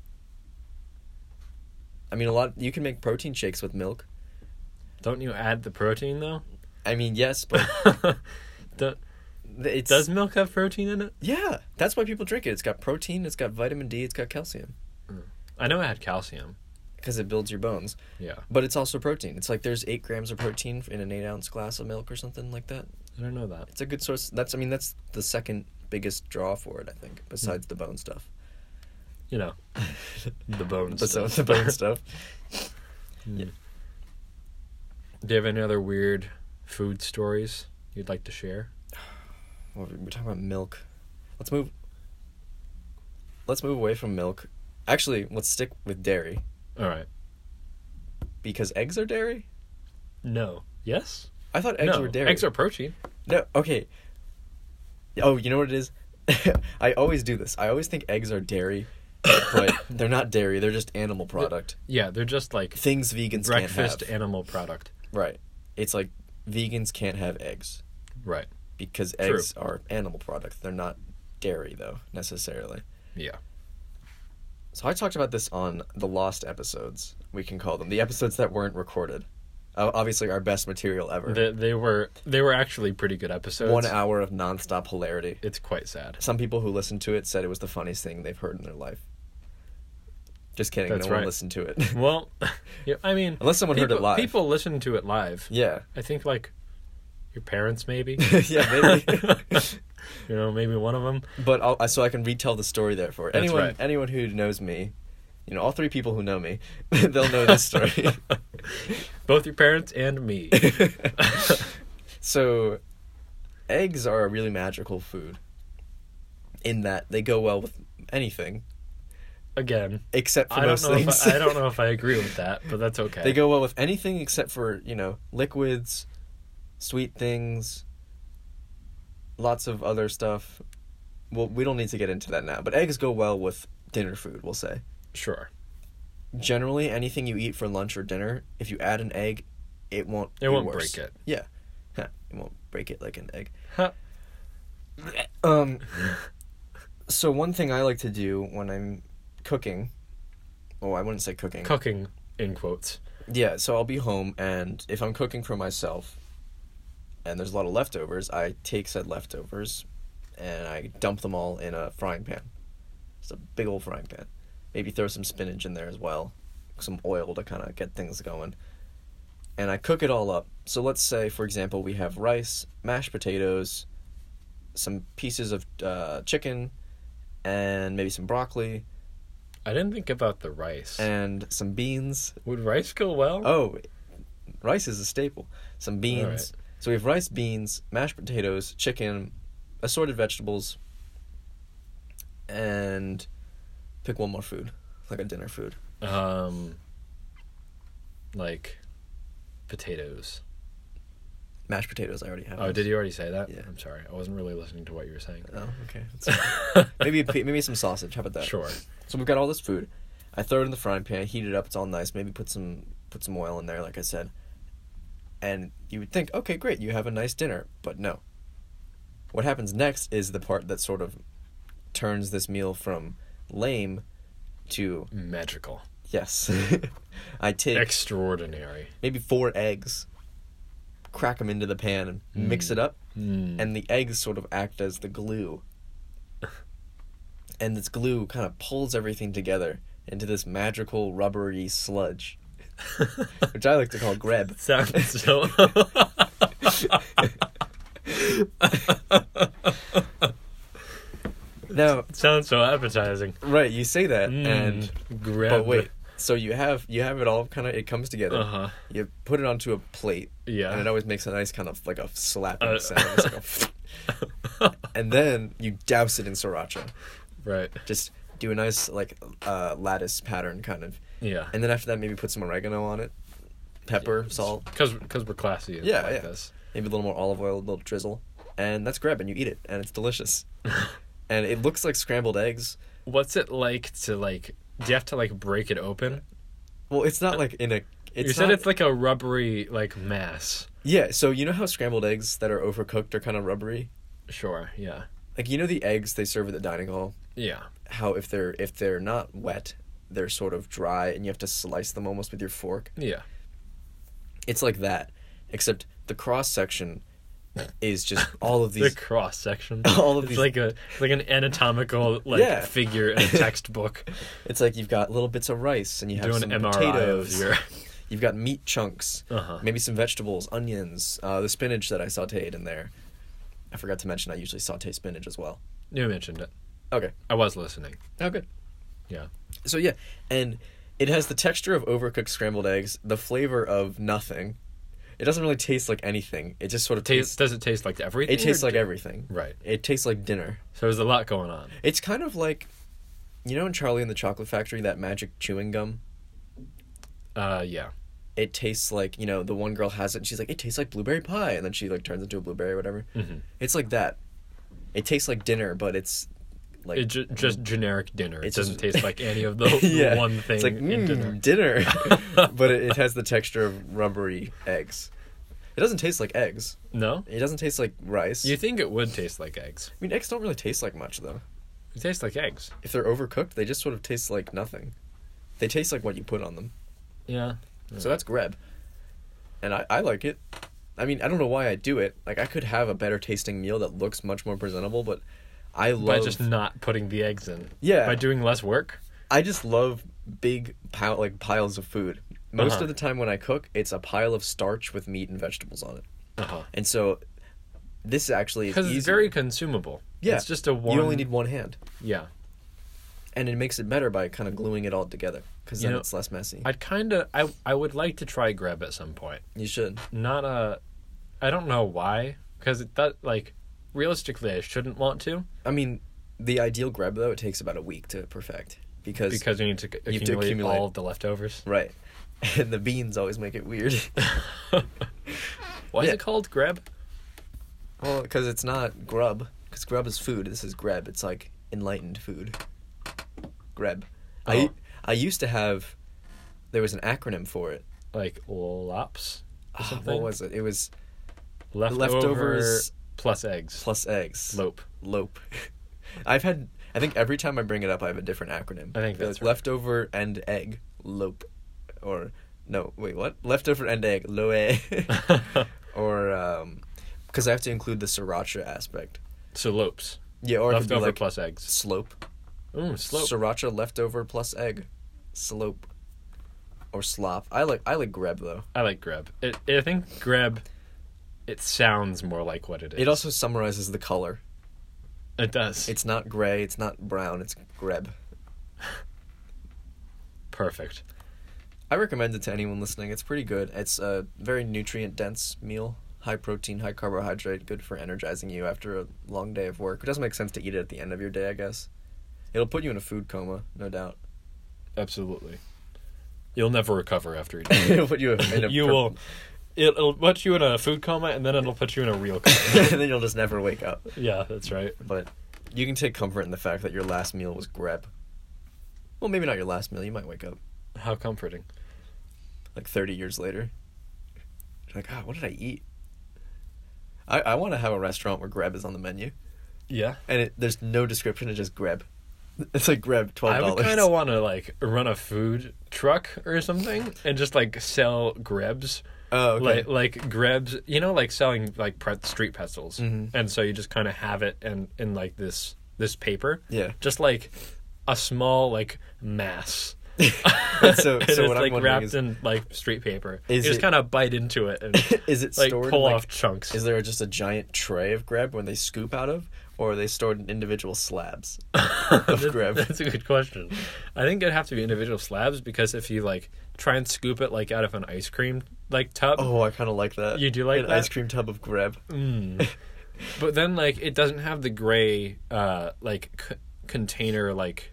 I mean, a lot. You can make protein shakes with milk. Don't you add the protein, though? I mean, yes, but Do- it's Does milk have protein in it? yeah. That's why people drink it. It's got protein. It's got vitamin D. It's got calcium I know it had calcium. because it builds your bones. Yeah. But it's also protein. It's like there's eight grams of protein in an eight ounce glass of milk or something like that. I don't know that. It's a good source. That's I mean that's the second biggest draw for it. I think besides the bone stuff. You know, the bone The, so, stuff. the bone stuff. Hmm. Do you have any other weird food stories you'd like to share? Well, we're talking about milk. Let's move. Let's move away from milk. Actually, let's stick with dairy All right. because eggs are dairy. No. Yes? I thought eggs no. were dairy. Eggs are protein. No, okay. Oh, you know what it is? I always do this. I always think eggs are dairy, but they're not dairy. They're just animal product. Yeah, they're just like Things vegans breakfast can't have. animal product. Right. It's like vegans can't have eggs Right. because True. eggs are animal product. They're not dairy, though, necessarily. Yeah. So I talked about this on the lost episodes, we can call them. The episodes that weren't recorded. Uh, obviously, our best material ever. They, they were they were actually pretty good episodes. One hour of nonstop hilarity. It's quite sad. Some people who listened to it said it was the funniest thing they've heard in their life. Just kidding. That's no one right. listened to it. Well, yeah, I mean, Unless someone people, heard it live. People listen to it live. Yeah. I think like your parents, maybe. Yeah, maybe. You know, maybe one of them. But I'll, so I can retell the story therefore. That's anyone, right. anyone who knows me, you know, all three people who know me, they'll know this story. Both your parents and me. So, eggs are a really magical food. in that they go well with anything Again, except for I don't most know. things. If I, I don't know if I agree with that, but that's okay. They go well with anything except for, you know, liquids, sweet things, lots of other stuff. Well, we don't need to get into that now, but eggs go well with dinner food, we'll say. Sure. Generally, anything you eat for lunch or dinner, if you add an egg, it won't It be won't worse. break it. Yeah. Huh, it won't break it like an egg. Huh. Um, so one thing I like to do when I'm cooking, oh, I wouldn't say cooking. Cooking, in quotes. Yeah, so I'll be home, and if I'm cooking for myself, and there's a lot of leftovers, I take said leftovers, and I dump them all in a frying pan. It's a big old frying pan. Maybe throw some spinach in there as well, some oil to kind of get things going. And I cook it all up. So let's say, for example, we have rice, mashed potatoes, some pieces of uh, chicken, and maybe some broccoli, I didn't think about the rice. and some beans. Would rice go well? Oh, rice is a staple. Some beans. All right. So we have rice, beans, mashed potatoes, chicken, assorted vegetables, and pick one more food, like a dinner food. Um, like potatoes. Mashed potatoes, I already have. Oh, those. did you already say that? Yeah. I'm sorry. I wasn't really listening to what you were saying. Oh, okay. That's fine. maybe a pe- maybe some sausage. How about that? Sure. So we've got all this food. I throw it in the frying pan, heat it up. It's all nice. Maybe put some put some oil in there, like I said. And you would think, okay, great, you have a nice dinner. But no. What happens next is the part that sort of turns this meal from lame to Magical. yes. I take Extraordinary. maybe four eggs, crack them into the pan, and mix it up, Mm. and the eggs sort of act as the glue. And this glue kind of pulls everything together into this magical rubbery sludge, which I like to call greb. Sounds so. Now, Sounds so appetizing. right, you say that, Mm, and grab. but wait, so you have you have it all kind of, it comes together. Uh huh. You put it onto a plate, Yeah. and it always makes a nice kind of like a slapping Uh, sound. It's like a and then you douse it in sriracha. Right. Just do a nice like uh, lattice pattern kind of, Yeah. and then after that maybe put some oregano on it, pepper, salt, Because because we're classy. and Yeah, like yeah. This. maybe a little more olive oil, a little drizzle, and that's greb, and you eat it, and it's delicious. And it looks like scrambled eggs. What's it like to like? Do you have to like break it open? Well, it's not like in a. It's you said not- it's like a rubbery like mass. Yeah, so you know how scrambled eggs that are overcooked are kind of rubbery? Sure. Yeah. Like, you know the eggs they serve at the dining hall? Yeah. How if they're if they're not wet, they're sort of dry and you have to slice them almost with your fork? Yeah. It's like that, except the cross section is just all of The these cross section. all of It's these like a like an anatomical like Yeah. figure in a textbook. It's like you've got little bits of rice and you have Doing some an M R I of potatoes. your. You've got meat chunks, Uh-huh. maybe some vegetables, onions, uh, the spinach that I sautéed in there. I forgot to mention I usually saute spinach as well. You mentioned it. Okay. I was listening. Oh, good. Yeah. So yeah, and it has the texture of overcooked scrambled eggs, the flavor of nothing. It doesn't really taste like anything. It just sort of Taste, tastes. does it taste like everything? It tastes or like do- everything. Right. It tastes like dinner. So there's a lot going on. It's kind of like, you know, in Charlie and the Chocolate Factory, that magic chewing gum. Uh, yeah. It tastes like, you know, the one girl has it and she's like, it tastes like blueberry pie, and then she like turns into a blueberry or whatever. Mm-hmm. It's like that. It tastes like dinner, but it's like It ju- just generic dinner. It It's doesn't just- taste like any of the, the yeah. one thing It's like in mm, dinner. dinner, but it, it has the texture of rubbery eggs. It doesn't taste like eggs. No? It doesn't taste like rice. You think it would taste like eggs? I mean, eggs don't really taste like much though. It tastes like eggs. If they're overcooked, they just sort of taste like nothing. They taste like what you put on them. Yeah. So that's greb. And I, I like it. I mean, I don't know why I do it. Like, I could have a better tasting meal that looks much more presentable, but I love... By just not putting the eggs in. Yeah. By doing less work. I just love big pile, like piles of food. Most Uh-huh. of the time when I cook, it's a pile of starch with meat and vegetables on it. Uh-huh. And so this actually is Because it's easier. very consumable. Yeah. It's just a one... You only need one hand. Yeah. And it makes it better by kind of gluing it all together, because then You know, it's less messy. I'd kind of... I, I would like to try greb at some point. You should. Not a... I don't know why. Because it does... Like, realistically, I shouldn't want to. I mean, The ideal greb though, it takes about a week to perfect because Because you need to accumulate, have to accumulate. all of the leftovers. right, and the beans always make it weird. Why is Yeah. it called greb? Well, because it's not grub. Because grub is food. This is greb. It's like enlightened food. Greb. I Oh. I used to have. There was an acronym for it. Like lops or Ah, something? what was it? It was Leftover leftovers plus eggs. plus eggs. Lope. Lope. I've had. I think every time I bring it up, I have a different acronym. I think that's like right. leftover and egg. Lope. Or no, wait, what? Leftover and egg. Loe. or um, because I have to include the sriracha aspect. So lopes. Yeah, or it could be Leftover like plus eggs. slope. Ooh, slope. Sriracha leftover plus egg. Slope. Or slop. I like I like greb though. I like greb. It, I think greb, it sounds more like what it is. It also summarizes the color. It does. It's not gray, it's not brown, it's greb. Perfect. I recommend it to anyone listening. It's pretty good. It's a very nutrient dense meal. High protein, high carbohydrate, good for energizing you after a long day of work. It doesn't make sense to eat it at the end of your day, I guess. It'll put you in a food coma, no doubt. Absolutely. You'll never recover after eating. It'll put you in a you per- will. It'll put you in a food coma, and then it'll put you in a real coma. and then you'll just never wake up. Yeah, that's right. But you can take comfort in the fact that your last meal was greb. Well, maybe not your last meal. You might wake up How comforting. like thirty years later. You're like, ah, what did I eat? I, I want to have a restaurant where greb is on the menu. Yeah. And it, there's no description, it's just greb. It's like greb, twelve I dollars. would kind of want to, like, run a food truck or something and just, like, sell grebs. Oh, okay. Like, like grebs, you know, like selling, like, pre- street pretzels. Mhm. And so you just kind of have it in, in, like, this this paper. Yeah. Just, like, a small, like, mass. And so, and so it's what I'm like wondering wrapped is, in like street paper. Is you just it- kind of bite into it and is it like stored pull in, like, off chunks. is there just a giant tray of greb when they scoop out of, or are they stored in individual slabs of That- greb? That's a good question. I think it'd have to be individual slabs because if you like try and scoop it like out of an ice cream like tub, Oh, I kind of like that. You do like An that? ice cream tub of greb. mm. But then like it doesn't have the gray uh like c- container like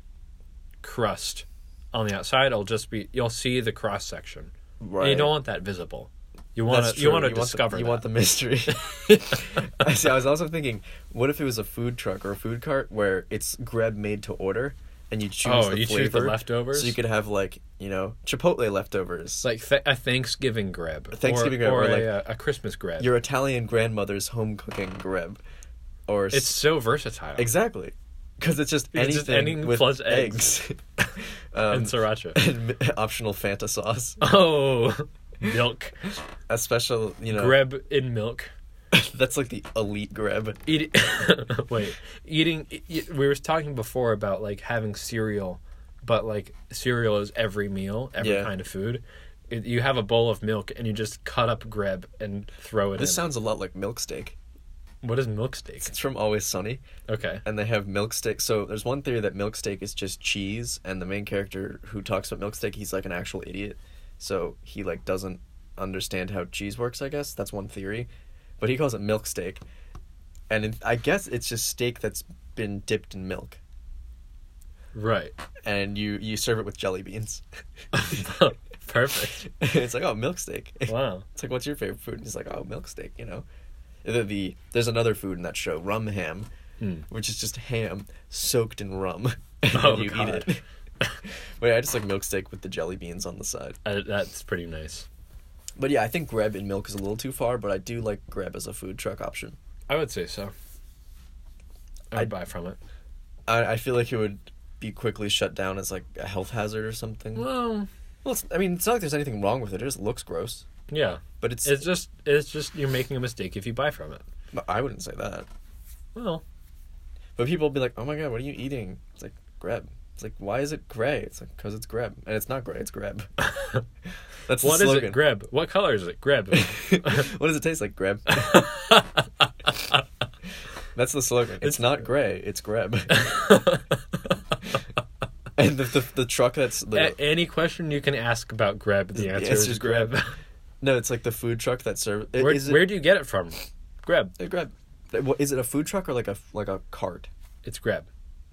crust on the outside. It'll just be you'll see the cross section. Right. And you don't want that visible. You want That's to you true. want to the- discover you that. want the mystery. I see. I was also thinking, what if it was a food truck or a food cart where it's greb made to order, and you choose Oh, the you flavor, choose the leftovers? so you could have like you know Chipotle leftovers, It's like th- a Thanksgiving greb. Thanksgiving or, greb, or, or a, like uh, a Christmas greb. your Italian grandmother's home cooking greb, or s- It's so versatile. exactly because it's just It's anything just anything with plus eggs, um, And sriracha. and mi- optional Fanta sauce, Oh, milk. a special you know Greb in milk. that's like the elite greb. Eat Wait, eating. e- We were talking before about like having cereal, but like cereal is every meal, every Yeah. kind of food. It, you have a bowl of milk and you just cut up greb and throw it This in. sounds a lot like milk steak. What is milk steak? It's from Always Sunny. Okay. And they have milk steak. So there's one theory that milk steak is just cheese, and the main character who talks about milk steak, he's like an actual idiot. So he like doesn't understand how cheese works, I guess. That's one theory. But he calls it milk steak. And it, I guess it's just steak that's been dipped in milk. Right. And you, you serve it with jelly beans. Perfect. It's like, oh, milk steak. Wow. It's like, what's your favorite food? And he's like, oh, milk steak, you know. The, the There's another food in that show, rum ham, Hmm. which is just ham soaked in rum. And Oh, then you God. eat it. But yeah, I just like milk steak with the jelly beans on the side. Uh, that's pretty nice. But yeah, I think greb in milk is a little too far, but I do like greb as a food truck option. I would say so. I would I'd- buy from it. I, I feel like it would be quickly shut down as like a health hazard or something. Well, Well, it's, I mean, it's not like there's anything wrong with it. It just looks gross. yeah. But it's, It's just it's just you're making a mistake if you buy from it. I wouldn't say that. Well, But people will be like, oh my god, what are you eating? It's like, greb. It's like, why is it gray? It's like, because it's greb. And it's not gray, it's greb. That's the what is slogan. it? Greb. What color is it? Greb. What does it taste like? Greb. That's the slogan. It's, It's- not gray, it's greb. And the, the the truck that's the A- any question you can ask about Greb, the The answer answer's is Greb. no, it's like the food truck that serves. where Is it, where do you get it from? Greb. uh, greb? What, is it a food truck or like a like a cart? It's Greb.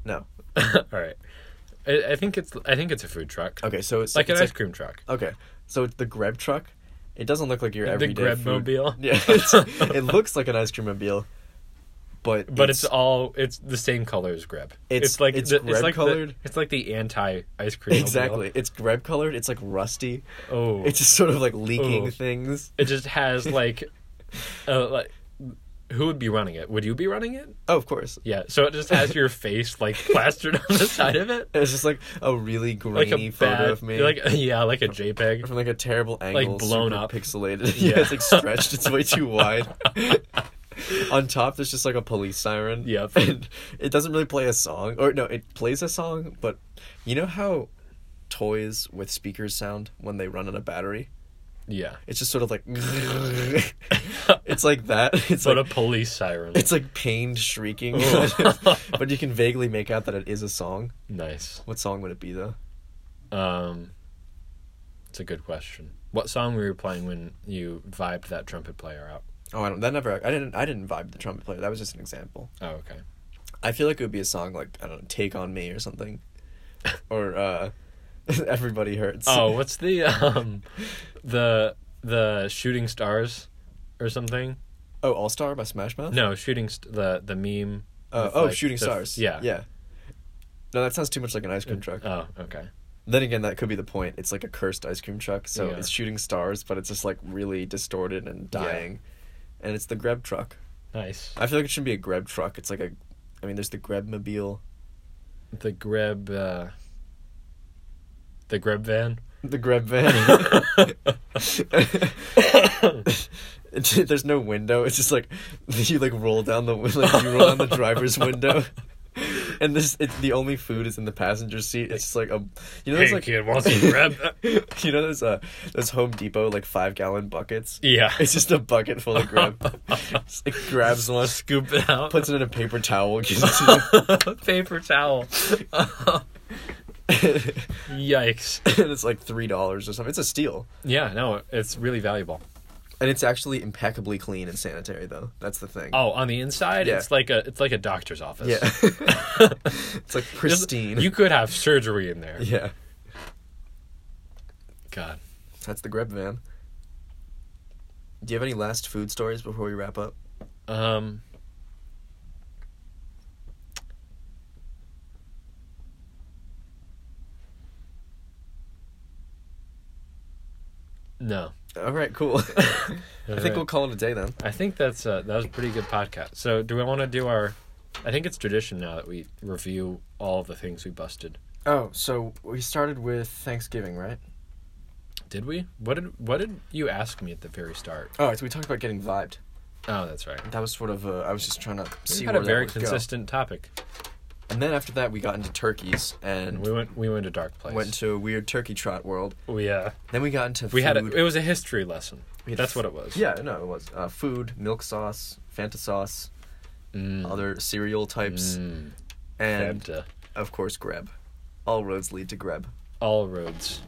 No. All right. I, I think it's I think it's a food truck. Okay, so it's Like it's an ice cream truck. Okay, so it's the Greb truck. It doesn't look like your The everyday food. Grebmobile? Yeah, it's, it looks like an ice cream mobile, but But it's, all it's the same color as Greb. It's- like it's the, Greb it's like colored. The, it's like the anti ice cream. exactly. It's Greb colored. It's like rusty. Oh, It's just sort of like leaking Oh. things. it just has like, uh, like, who would be running it? Would you be running it? Oh, of course. Yeah. So it just has your face like plastered on the side of it, It's just like a really like grainy a photo bad, of me. like yeah, like a JPEG. from like a terrible angle, blown super up. pixelated. Yeah. Yeah, it's like stretched. It's way too wide. On top, there's just like a police siren. Yep. And it doesn't really play a song, or no, it plays a song. But you know how toys with speakers sound when they run on a battery? Yeah. It's just sort of like it's like that. It's But like a police siren. it's like pained shrieking, Oh. but you can vaguely make out that it is a song. Nice. What song would it be though? Um, it's a good question. What song were you playing when you vibed that trumpet player out? Oh, I don't. That never. I didn't. I didn't vibe the trumpet player. That was just an example. Oh, okay. I feel like it would be a song like I don't know, "Take on Me" or something, or uh, "Everybody Hurts." Oh, what's the um, the the shooting stars, or something? oh, All Star by Smash Mouth. No, shooting st- the the meme. Uh, with, oh, like, Shooting the- Stars. Yeah. Yeah. No, that sounds too much like an ice cream truck. Oh, okay. Then again, that could be the point. It's like a cursed ice cream truck, so Yeah. it's shooting stars, but it's just like really distorted and dying. And it's the Greb truck. Nice. I feel like it shouldn't be a Greb truck. It's like a, I mean, there's the Grebmobile, The Greb. Uh, the Greb van. the Greb van. It- there's no window. It's just like you like roll down the like you roll down the driver's window, and this it's the only food is in the passenger seat. It's just like a you know there's Hey like kid, want some Greb? you know there's uh those Home Depot like five gallon buckets. Yeah. It's just a bucket full of Greb. Just, like, grabs one, Scoop it out. puts it in a paper towel, gives it to Paper towel. you, Yikes. and it's like three dollars or something. It's a steal, Yeah, no, it's really valuable. and it's actually impeccably clean and sanitary though. That's the thing. Oh, on the inside, Yeah. it's like a it's like a doctor's office. Yeah, it's like pristine. You could have surgery in there. Yeah, God. that's the Greb van. Do you have any last food stories before we wrap up? Um. No. All right, cool. I think we'll call it a day then. I think that's uh, that was a pretty good podcast. So, do we want to do our? I think it's tradition now that we review all of the things we busted. Oh, so we started with Thanksgiving, right? Did we? What did What did you ask me at the very start? Oh, so we talked about getting vibed. Oh, that's right. That was sort of uh, I was just trying to see We had where a that very would go. consistent topic. And then after that, we got into turkeys and We went we went to dark place. went to a weird turkey trot world. We uh Then we got into we food. had a, it was a history lesson. We had That's f- what it was. Yeah, no, it was uh, food, milk sauce, Fanta sauce, Mm. other cereal types, Mm. and Fanta. of course Greb. All roads lead to Greb. All roads.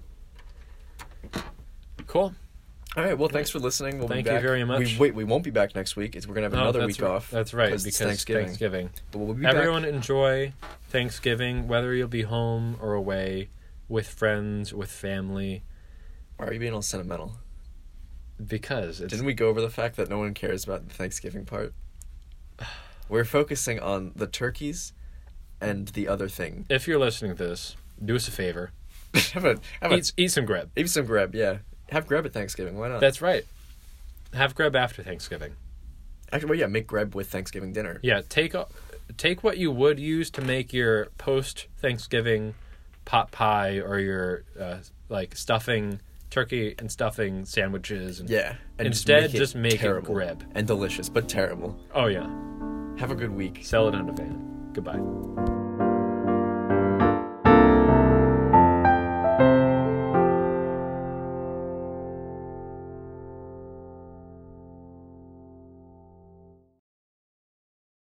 Cool. All right. Well, thanks for listening. We'll Thank be you back. very much. We, wait, we won't be back next week. It's, we're gonna have Oh, another that's week right. off. That's right, because because it's Thanksgiving. Thanksgiving. But we'll be Everyone back. enjoy Thanksgiving, whether you'll be home or away, with friends, with family, Why are you being all sentimental? because it's Didn't we go over the fact that no one cares about the Thanksgiving part? We're focusing on the turkeys and the other thing. if you're listening to this, do us a favor. have a have a Eat, eat some Greb. maybe some Greb. Yeah, have Greb at Thanksgiving. Why not? That's right. Have Greb after Thanksgiving. Actually, well, yeah, make Greb with Thanksgiving dinner. Yeah, take a- take what you would use to make your post Thanksgiving pot pie or your uh, like stuffing turkey and stuffing sandwiches. And Yeah, and Instead, just make it just make it terrible Greb. and delicious, but terrible. Oh yeah, Have a good week. sell it on a van. Goodbye.